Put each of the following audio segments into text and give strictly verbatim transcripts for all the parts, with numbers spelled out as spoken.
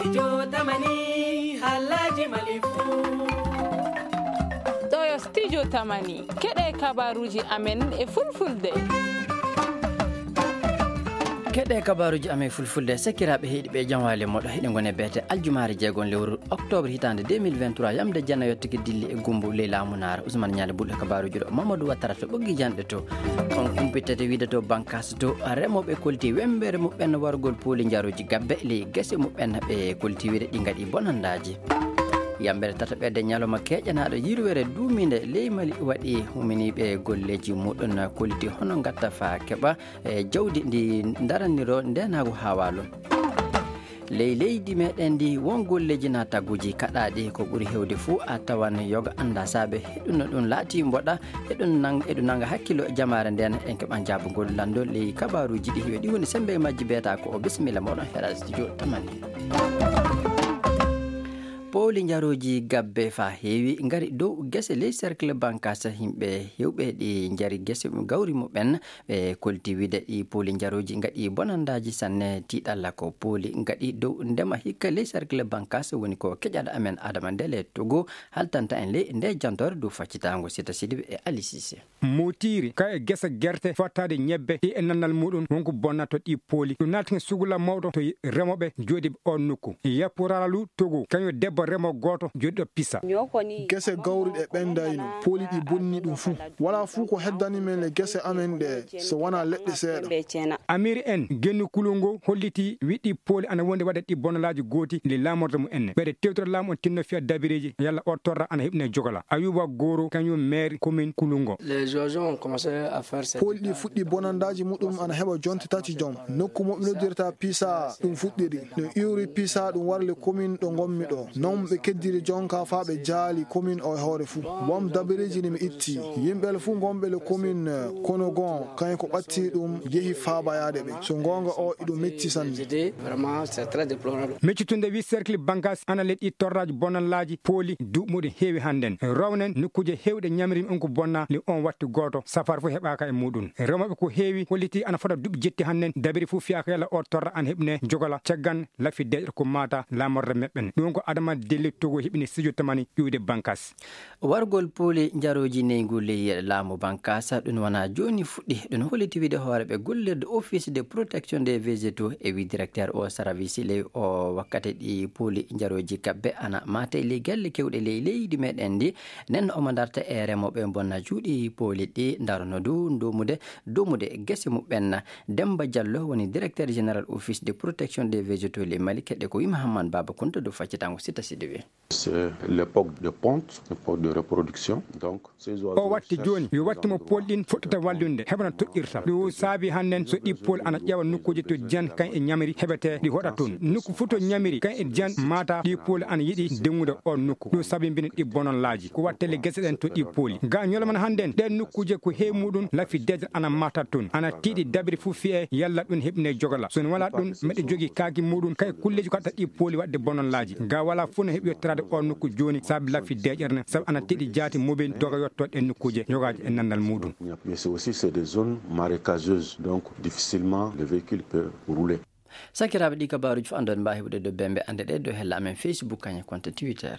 studio tamani halaji malifu ɗo studio tamani keɗe kabaruji amen e fulfulde keɗe kabaruji amen fulfulde sakiraɓe heeɗiɓe jamwale moɗo heɗe gone beete aljumare jeegon lewru octobre hitande deux mille vingt-trois yamde janna yettiki dilli e gumbu leyla munara ousmane ñande ɓuɗɗo kabaruji ɗo mamadou wattara to ɓoggi janɗe to on umpitete wiide to bankas to remoɓe kolti wembere muɓɓen wargol pooli jaroji gabbe ley guese muɓɓen ɓe kolti wiide ɗi gaɗi bonandaji yambere tata ɓedde ñalawma keƴanaɗo yirwere duumide ley mali waɗi huminiɓe golleji muɗum koliti hono gatta fa keɓa e jawdi ndi daraniro ndenago ha walo ley leydi meɗen ndi won golleji na taguji kaɗaɗi ko ɓuuri hewde fuu a tawan yoga anda saabe heɗuno ɗum laati mboɗa eɗum nang eɗum nanga hakkilo jamare nden en keɓan jabugol lando ley kabaruji ɗi heewi ɗi woni sembe majji beeta ko o bisimilla moɗon heeɗa studio tamani pooli jaroji gabbe fa heewi ngari dow guese ley cercle bankas himɓe hewɓe ɗi jari guese gawri muɓen ɓe kolti wiide ɗi pooli jaroji gaɗi bonandaji sanne tiɗalla ko pooli gaɗi dow ndema hikka ley cercle bankas woni ko keƴaɗo amen adama ndele togo haltanta en ley nde jantore dow faccitango sita sidiɓe e ali sisé motiri ka e guesa guerte fottade ñebbe ɗi e nannal muɗum wonko bonnato ɗi pooli ɗum naati sugula mawɗo to remoɓe jooɗi on nokku yappuralalu togo kañum debbo remo goto joɗɗo pisa gese gawriɗe ɓendayno pooli ɗi bonni ɗum fuu wala fuu ko heddani men le gese amen ɗe so wona leɗɗe seeɗa amiri en gennu kulongo holliti wiɗɗi pooli ana wonde waɗa ɗi bonnalaji gooti le lamorde mu enne ɓeɗe tewtora laamu on tinno fiya dabireji yalla o torra ana heɓne jogala ayuba goro kañum maire commune kulongo pooli ɗi fuɗɗi bonandaji muɗum ana heɓa jonte tati joom nokku moɓe noddirta pisa ɗum fuɗɗiri no iwri pisa ɗum warle commune ɗo gommi ɗo non ɓe keddiri jonka fa ɓe jaali commune o e hoore fuu wom dabireji ni mi itti yimɓele fuu gonɓe le commune kono gon kañum ko ɓatti ɗum yeehi faabayade ɓe so gonga o iɗum metti sanne meccitunde wi cercle bankas ana leɗɗi torraji bonnallaji pooli duɓmuɗe heewi hannden rawnen nokkuje hewɗe ñamirimi on ko bonna li on watti goto safar fof heɓaka e muɗum remoɓe ko heewi holliti ana fota duuɓi jetti hannden dabiri fof fiyaka yalla o torra ana heɓne jogala caggan laffi deƴƴo ko mata lamorde meɓɓen ɗum ko adama delle togo heɓini studio tamani ƴiwde bankas wargol pooli jaroji neygu ley laamu bankas ɗum wona joni fuɗɗi ɗum holliti wiide hooreɓe gollirde office de protection des végétaux e wi directeur o service ley o wakkati ɗi pooli jaroji gabbe ana mate ley galle kewɗe ley leydi meɗen ndi nen omo darta e remoɓe bonna juuɗi pooli ɗi darono dow domude domude guese muɓɓen Demba Diallo woni directeur général office de protection des végétaux ley Mali keɗɗe ko wima Hamman Baba Kunta do faccitango sita sidiɓe c'est l'époque de ponte l'époque de reproduction donc ces oiseaux o watti joni yo wattimo poolɗin fuɗɗata wallunde heɓana toƴƴirta ɗo saabi hannden so ɗi pool ana ƴeewa nokkuji to dian kan e ñamiri heɓete ɗi hoɗa toon nokku fuu to ñamiri kan e dian mata ɗi pool ana yiiɗi dengude on nokku ɗo sabibini ɗi bonollaji ko wattele guese ɗen to ɗi pooli ga ñoloman hannden ɗen nokkuje ko heewi muɗum laffi deja ana mata toon ana tiiɗi dabiri fuu fiye yalla ɗum heɓne jogala sono wala ɗum meɗe jogui kaaki muɗum kay kulleji ko atta ɗi pooli wadde bonollaji ga wala fuu no heeɓi yettorade on nokku joni saabi laffi deƴerne saabu ana tiiɗi jaati moɓen doga yettoɗe en nokkuje jogaji e nandal muɗum mais c'est aussi c'est des zones marécageuses donc difficilement le véhicule peut rouler sakiraɓe ɗi kabaruji fof andon mbawi heɓude do bembe ande ɗe do hella amen Facebook kañum compte Twitter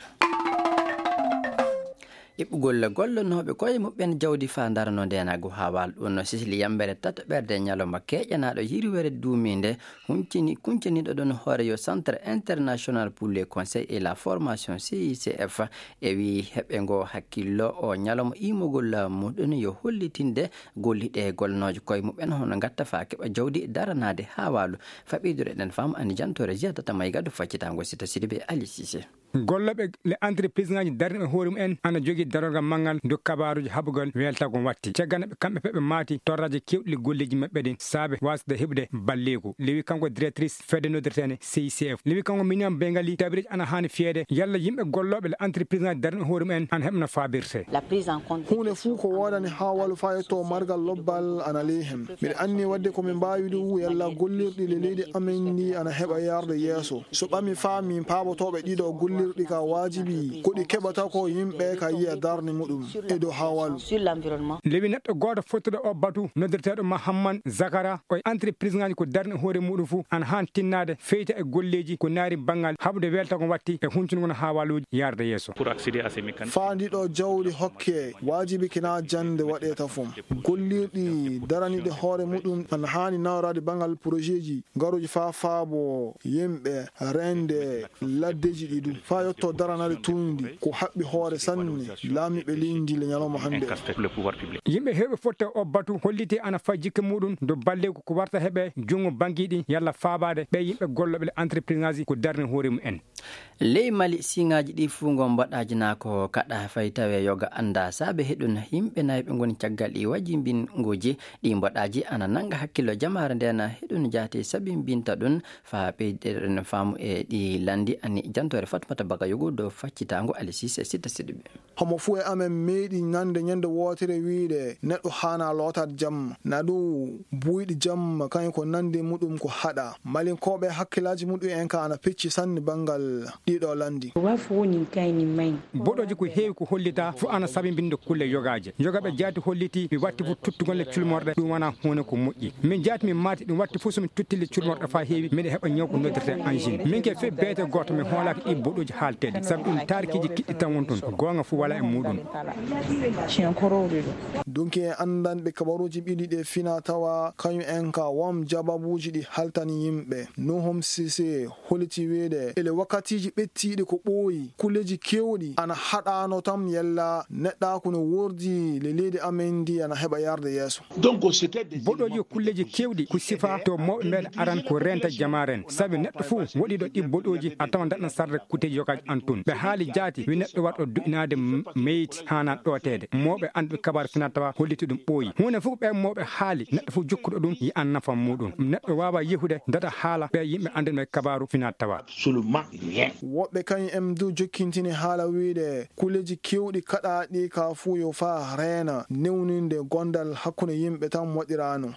iɓɓugol gollonoɓe koye muɓɓen jawdi fa darano ndenago ha wal ɗum no sisili yambere tata ɓerde ñalawma keƴanaɗo yirwere duumide humcini kuncaniɗo ɗon hoore yo centre international pour les conseils et la formation C I C F e wi heɓɓe ngo hakkillo o ñalawma imogol muɗum yo hollitinde golliɗe gollonojo koye muɓɓen hono gatta fa keɓa jawdi daranade ha walu faɓidore ɗen fam ani jantore jiyatata may gaddo faccitango sita sidiɓe Ali Cissé golloɓe le entreprise ngaji darniɓe hoore mum en ana jogui darorgal manggal do kabaruji haɓugal welta ko watti cagganaɓe kamɓe peɓe maati torraji kewɗi golleji mabɓe ɗin saabe wasde heɓde ballego lewi kanko directrice fedde noddirtene C I C F lewi kanko miniyam bengali tabireji ana hani fiyede yalla yimɓe golloɓe le entreprise ngaji darniɓe hoore mum en ana heɓno fabirte hunde fuu ko wodani ha walu fayetto margal lobbal ana ley hen mbiɗa anni wadde komin mbawi ɗum yalla gollirɗi le leydi amen ndi ana heɓa yarde yeeso so ɓami faami paabotoɓe ɗiɗo gollir gollirɗi ka wajibi ko ɗi keɓata ko yimɓe ka yiya darni muɗum e dow hawalu lewi neɗɗo goto fottuɗo o batu noddirteɗo mahamman zakara o entreprise ngaji ko darni hoore muɗum fuu an han tinnade feyta e golleji ko naari banggal haɓde welta ko watti e huncungono hawaluji yarde yesso faandiɗo jawdi hokke wajibi kina jande waɗeta fum gollirɗi daraniɗe hoore muɗum an hani nawrade banggal projet ji garuji fa faabo yimɓe rende laddeji ɗiɗum fa yetto daranade tundi ko haɓɓi hoore sanne laamiɓe lindi le ñalawma hande yimɓe heɓe fotte o batu holliti ana fa jikke muɗum do balle ko warta heɓe jungo banquiɗi yalla faabade ɓe yimɓe golloɓe le entreprise ngaji ko darni hoore mum en ley mali siŋaji ɗi fuu ngo mbaɗaji na ko kaɗa fay tawe yoga anda saabe heɗum yimɓe nayi ɓe goni caggal ɗi wajimbin ngoji ɗi mbaɗaji ana nanga hakkillo jamare ndena heɗum jaati sabi binta ɗum fa ɓeyɗeɗen faamu e ɗi landi ani jantore fatmata bagayogo dow faccitango alisise sitta siɗiɓe homo fuu e amen meeɗi nande ñande wotere wiide neɗɗo hana lootat jamma na ɗum buyɗi jamma kañum ko nande muɗum ko haɗa malinkoɓe hakkillaji muɗum en ka ana pecci sanne banggal ɗiɗo landi boɗoji ko heewi ko hollita fo ana sabibinde kulle yogaje yogaɓe jaati holliti mi watti fof tuttugolle culmorɗe ɗum wona hunde ko moƴƴi min jaati min maati ɗum watti fof somin tuttille culmorɗe fa heewi miɗa heɓa ñaw ko noddirte angine min ke fe beete goto mi hoolaki ɗi boɗoji haaltede saabu ɗum tarikiji kiɗɗi tan won toon gonga fo wala e muɗum donc en andanɓe kabaruji ɓiɗi ɗe fina tawa kañum en ka wom jababuji ɗi haltani yimɓe nohom sise holliti weede ele wakkatiji ɓettiɗi ko ɓooyi kulleji kewɗi ana haɗano tam yella neɗɗako no wordi le leydi amen ndi ana heɓa yarde yeeso boɗoji kulleji kewɗi ko sifa to mawɓe meɗe aran ko renta jamaren saabi neɗɗo fuu waɗiɗo ɗi boɗoji a tawan daɗɗan sarde kuteji yokaji an tun ɓe haali jaati wi neɗɗo waɗɗo duɗinade meyti hana ɗotede mawɓe anduɓe kabar fina tawa holliti ɗum ɓooyi hunde fof ɓe mawɓe haali neɗɗo fof jokkuɗo ɗum yi an nafam muɗum neɗɗo wawa yehude dada haala ɓe yimɓe anduɓe kabaru fina tawa woɓɓe kañum em du jokkintini haala wiide kulleji kewɗi kaɗaɗi ka fuu yo fa reena newninde gondal hakkude yimɓe tan waɗirano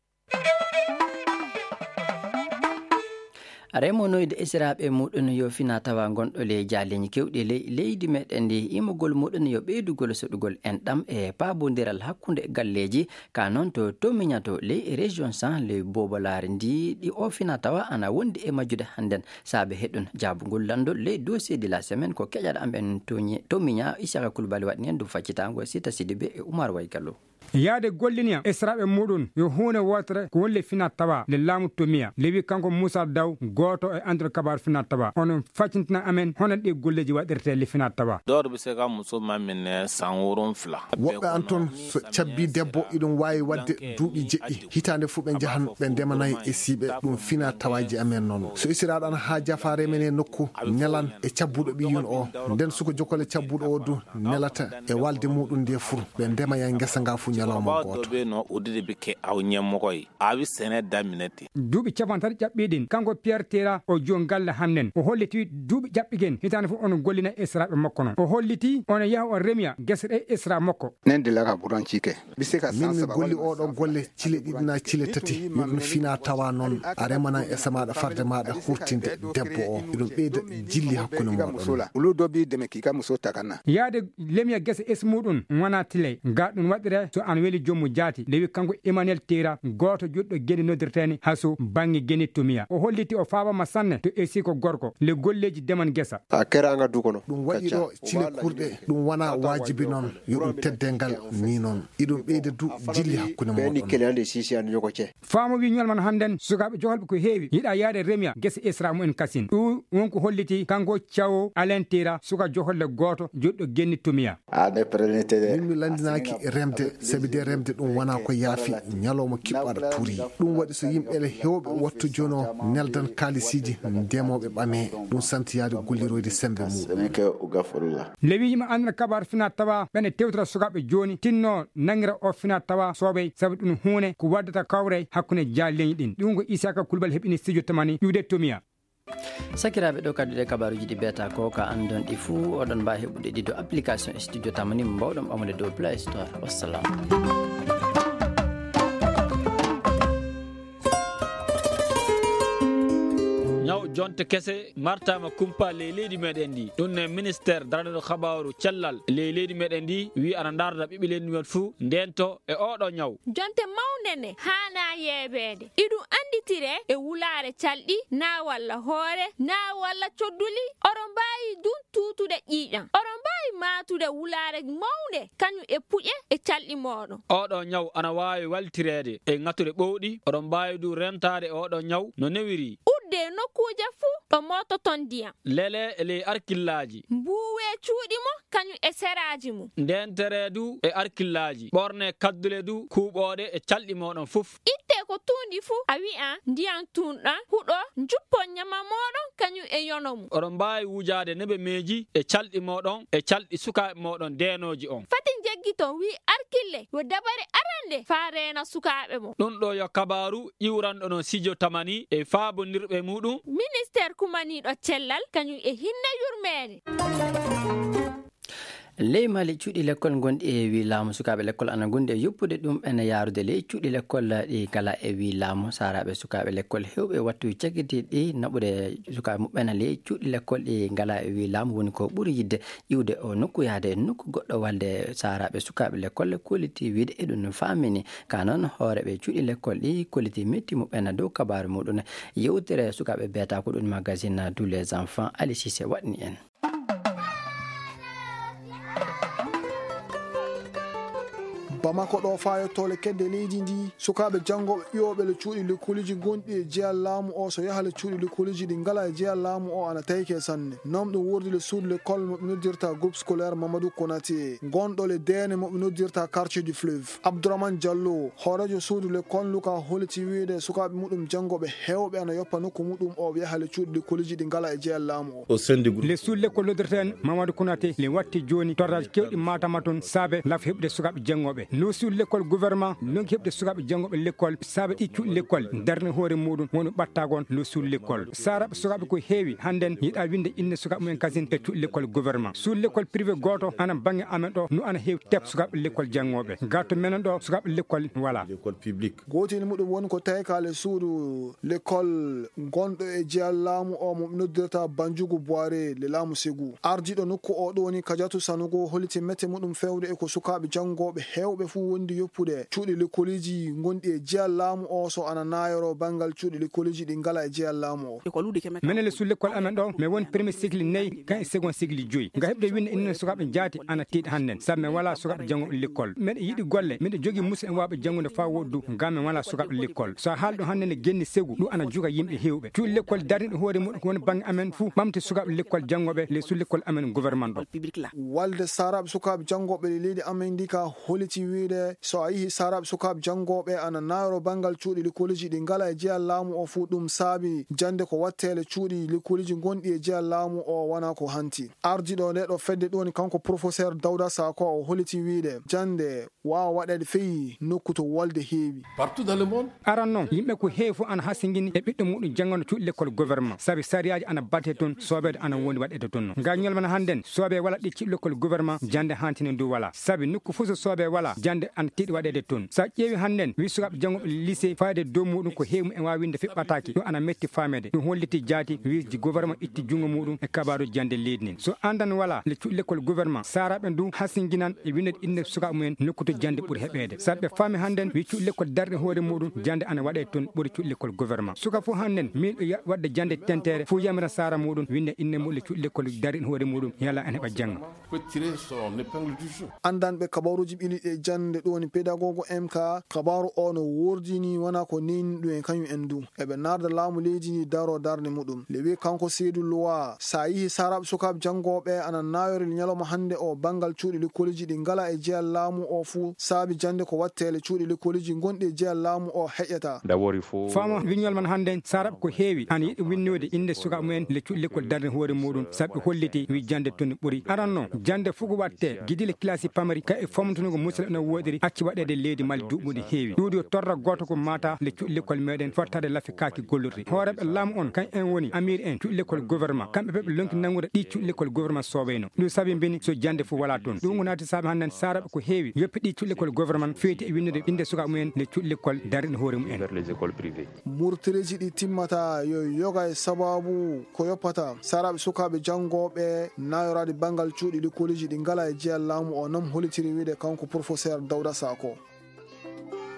remonoyde esiraɓe muɗum yo fina tawa gonɗo ley jaleñi kewɗi ley leydi meɗen ndi imogol muɗum yo ɓeydugol soɗugol enɗam e pabodiral hakkude galleji ka noon to tomiña to ley région cent ley bobolare ndi ɗi o fina tawa ana wondi e majjude hannden saabe heɗum jabugol landol ley dossier de la semaine ko keƴaɗo amɓen tomiña isaka kulbali waɗni hen ɗum faccitango sita sidibe e oumar waygallo yaade golliniya esraɓe muɗum yo hunde wotere ko wolle fina tawa le laamu tomiya lewi kanko moussa daw goto e andro kabar fina tawa onon faccintina amen hono ɗi golleji waɗirte le fina tawa dor bi se ka muso mamine sanworon fla woɓɓe an toon so cabbi debbo iɗum wawi wadde duuɓi jeɗɗi hitande fuu ɓe jahan ɓe ndemanayi e siiɓe ɗum fina tawaji amen noon so isiraɗo an ha jafare men e nokku nelan e cabbuɗo ɓiyun o nden suko jokkole cabbuɗo o du nelata e walde muɗum nde fur ɓe ndemaya guesa nga fuu ñalawma goto be no udide be ke aw ñemmokoy awi sene daminati duuɓi capan tati ƴaɓɓiɗin kanko Pierre Tera o jon galle hannen o holliti duuɓi ƴaɓɓigen hitande fof ono gollina esraɓe makko noon o holliti ono yaha o remiya guese ɗe esra makko nende laka buran cike min mi golli oɗo golle cile ɗiɗi na cile tati yoɗum fina tawa noon a remana esa maɗa farde maɗa hurtinde debbo o iɗum ɓeyda jilli hakkude moɗon ulu dobi deme kika muso takana yaade lemiya guese es muɗum wona tile ga ɗum waɗire so an weli jommu jaati lewi kanko Emmanuel Tera goto juɗɗo gueɗe noddirteni haso banggue guene tomiya o holliti o faabama sanne to esi ko gorko le golleji deman guesa a keranga dukono ɗum waɗi ɗo cile kurɗe ɗum wona wajibi noon yoɗum teddengal ni noon iɗum ɓeyde du jilli hakkude moɗon faamo wi ñolman hannden sukaɓe joholɓe ko heewi yiɗa yaade remiya guese esra mumen kasin ɗum wonko holliti kanko Thiaw Alain Tera suka joholle goto juɗɗo guenni tomiya min mi landinaki remde sabi de remde ɗum wona ko yaafi ñalawma kiɓɓaɗa tuuri ɗum waɗi so yimɓele hewɓe wattu jono neldan kalisiji ndemoɓe ɓame ɗum santiyade golliroyde sembe muɗum lewi yima andana kabar fina tawa ɓene tewtata sukaɓe joni tinno nangira o fina tawa soɓey saabu ɗum hunde ko waddata kawre hakkude jalleñi ɗin ɗum ko Isaka Kulbal heɓini studio tamani ƴiwde tomiya sakiraɓe ɗo kaddude kabaruji ɗi beta ko ka andon ɗi fuu oɗon mbawi heɓude ɗi dow application studio tamani mbawɗon ɓamude dow Play Store. Wassalam. jonte kese martama kumpa le leydi meɗen ndi ɗum ne ministére daraniɗo habaru cellal le leydi meɗen ndi wi ana darda ɓiɓɓe leydi men fuu ndento e oɗo ñaw jonte mawnene hana yeɓede iɗum anditire e wulare calɗi na walla hoore na walla codduli oɗon mbawi dun tutude ƴiƴam oɗon mbawi matude wulare mawde kañum e puƴe e calɗi moɗon oɗo ñaw ana wawi waltirede e ŋattude ɓowɗi oɗon mbawi du rentade oɗo ñaw no newiri udde nokkuje fuu ɗo mototon ndiyam lele e ley arkillaji mbuwe cuuɗi mo kañum e seraji mum ndentere du e arkillaji ɓorne kaddule du kuuɓoɗe e calɗi moɗon fof itte ko tundi fuu a wi'a ndiyam tunɗan huɗo juppo ñama moɗon kañum e yono mum oɗon mbawi wujade neɓe meeji e calɗi moɗon e calɗi sukaɓe moɗon denoji on fati jeggiton wi arkille yo dabare arande fa rena sukaɓe mo ɗum ɗo yo kabaru ƴiwranɗo no Sidio Tamani e faabondirɓe muɗum ministére kumaniɗo cellal kañum e hinne yurmede ley mali cuuɗi l'école gonɗi e wi laamu sukaɓe l'école ana gondi e yoppude ɗum ene yaarude ley cuuɗi l'école ɗi gala e wi laamu saraɓe sukaɓe l'école hewɓe wattu caggitiɗi naɓude sukaɓe muɓɓena ley cuuɗi l'école ɗi gala e wi laamu woni ko ɓuuri yidde iwde o nokku yaade e nokku goɗɗo walde saraɓe sukaɓe l'école kolliti wiide e ɗum famini ka noon hooreɓe cuuɗi l'école ɗi kolliti metti muɓɓena dow kabaru muɗum yewtere sukaɓe beeta ko ɗum magazine tous les enfants Ali Cissé waɗni en bamako ɗo fayotole kedde leydi ndi sukaɓe jangoɓe ƴiwoɓe le cuuɗi lekkoliji gonɗi e jeyal laamu o so yaha le cuuɗi lekkoliji ɗi ngala e jeyal laamu o ana tawike sanne non ɗum wurdi le suudu l'école moɓe noddirta groupe scolaire Mamadou Konaté gonɗo le dene moɓe noddirta quartier du fleuve Abdourahmane Diallo hoorejo suudu l'école luka holiti wiide sukaɓe muɗum jangoɓe hewɓe ana yoppa nokku muɗum o yaha le cuuɗi lekkoliji ɗi ngala e jeyal laamu o le suudu l'école noddirten Mamadou Konaté le watti joni torraji kewɗi matama toon saabe laf heɓde sukaɓe jangoɓe no suudu l'école gouvernement lonki heɓde sukaɓe jangoɓe l'école saabe ɗi cuuɗi l'école darne hoore muɗum woni ɓattagon lo suudu l'école saraɓe sukaɓe ko heewi hannden yiiɗa winde inde sukaɓe mumen kasin e cuuɗi l'école gouvernement suudu l'école privé goto ana bange amen ɗo no ana heewi teb sukaɓe l'école jangoɓe gatto menen ɗo sukaɓe l'école voilà l'école publique gotini muɗum woni ko tawi ka le suudu l'école gonɗo e jeyal laamu o mo noddirta Banjugu Boiré le laamu Ségou ardiɗo nokku o ɗo woni Kadiatou Sanogo holiti mette muɗum fewde e ko sukaɓe jangoɓe hewɓe fuu wondi yoppude cuuɗi l'écoliji gonɗi e jeyal laamu o so ana nayoro bangal cuuɗi l'écoliji ɗi ngala e jeyal laamu o minen le suudu l'école amen ɗo mi woni premier cycle nayyi kan e second cycle joyyi nga heɓde winde inen sukaɓe jaati ana tiiɗi hannden sabu min wala sukaɓe jangoɓe l'école miɗa yiiɗi golle miɗa jogui musidɓe wawɓe jangude fa woddu ngam min wala sukaɓe l'école so haali ɗum hannden e genni Ségou ɗum ana juga yimɓe hewɓe cuuɗi l'école darniɗo hoore muɗum ko woni banggue amen fou ɓamte sukaɓe l'école jangoɓe le suudu l'école amen gouvernement ɗo walde saraɓe sukaɓe jangoɓe le leydi amen ndi ka holiti wiide so a yihi saraɓe sukaɓe jangoɓe ana nayro bangal cuuɗi l'écoliji ɗi ngala e jeyal laamu o fuu ɗum saabi jande ko wattele cuuɗi l'écoliji gonɗi e jeyal laamu o wona ko hanti ardiɗo nde ɗo fedde ɗoni kanko professeur Dawda Sako o holiti wiide jande wawa waɗede feyi nokku to wolde heewi partout dans le monde aran noon yimɓe ko heewi fof ana hasingini e ɓiɗɗo muɗum jangano cuuɗi l'école gouvernement saabi sariyaji ana batte toon soobede ana wondi waɗede toon noon nga ñolmana hannden soobe wala ɗi cuuɗi l'école gouvernement jande hantine ndu wala saabi nokku fof so soobe wala jande ana tiiɗi waɗede toon sa ƴeewi hannden wi sukaɓe jangoɓe lycée fayde dow muɗum ko heewi en wawi winde fiɓɓataki ɗum ana metti famede ɗum holliti jaati wi gouvernement itti jungo muɗum e kabaruji jande leydi nin so andan wala le cuuɗi l'école gouvernement saraɓe ndu hasinguinan e windede inde sukaɓe mumen nokku to jande ɓuuri heɓede saɓe faami hannden wi cuuɗi l'école darde hoore muɗum jande ana waɗe toon ɓuuri cuuɗi l'école gouvernement suka fof hannden miɗo wadde jande tentere fo yamira sara muɗum winde inde muɗum le cuuɗi l'école darde hoore muɗum yala en heɓa jangga andanɓe kabaruji ɓiliɗe jande ɗoni pédagogue M K kabaru o no wordini wona ko neni ɗum en kañum en du eɓe narda laamu leydi ndi daro darde muɗum le wi kanko Seydou Loi sa yihi saraɓe sukaɓe jangoɓe ana nayorel ñalawma hande o bangal cuuɗi l'écoliji ɗi ngala e jeyal laamu o fuu saabi jande ko wattele cuuɗi l'écoliji gonɗi e jeyal laamu o heƴƴata fama wiñol man hande saraɓe ko heewi ana yiɗi winnode inde sukaɓe mumen le cuuɗi l'école darde hoore muɗum sabi holliti wi jande toni ɓuuri aran noon jande fof ko watte guidile classe pamari ka e famtunugo musidɗo no wodiri acci waɗede leydi mali duɓɓude heewi ɗuɗi o torra goto ko mata le cuɗilekkol meɗen fottade laafi kaki gollurde hooreɓe laamu on kan en woni amir en cuɗilekkol gouvernement kamɓe ɓe ɓe lonki nangude ɗi cuɗilekkol gouvernement sooweyno ɗum saabi mbini so jande fof wala toon ɗum wonati saabi hannden saraɓe ko heewi yoppi ɗi cuɗilekkol gouvernement feeti e winnude inde sukaɓe mumen le cuɗilekkol darde hoore mumen murtireji ɗi timmata yo yoga e sababu ko yoppata saraɓe sukaɓe jangoɓe nayorade bangal cuuɗi ɗi koliji ɗi ngala e jeeya laamu o noon holitiri wiide kanko professeur Dawda Sako.